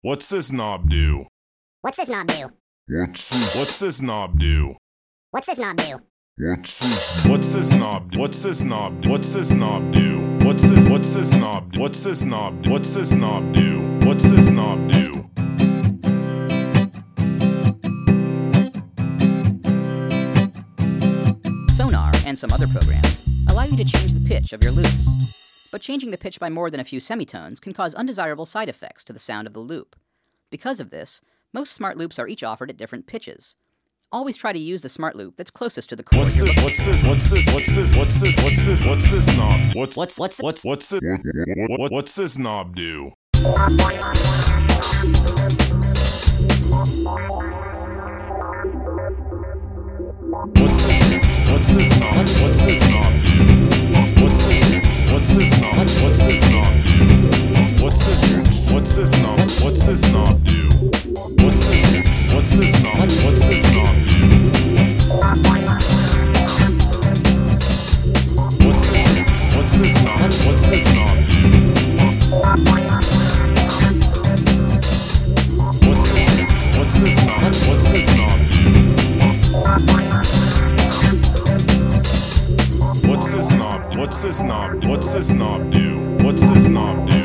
What's this knob do? What's this knob do? What's this knob do? What's this knob do? What's this knob? What's this knob? What's this knob do? What's this knob? What's this knob? What's this knob do? What's this knob do? Sonar and some other programs allow you to change the pitch of your loops. But changing the pitch by more than a few semitones can cause undesirable side effects to the sound of the loop. Because of this, most smart loops are each offered at different pitches. Always try to use the smart loop that's closest to the chord. What's this knob? What's this knob do? What's this knob? What's this knob do? What's this knob? What's this knob do? What's this knob? What's this knob do? What's this knob? What's this knob do? What's this knob? What's this knob do? What's this knob? What's this knob do? What's this knob? What's this knob? What's this knob do? What's this knob do?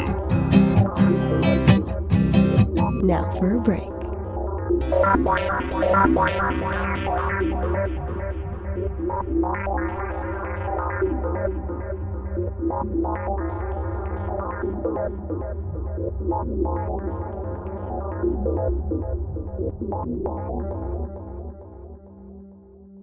Now for a break.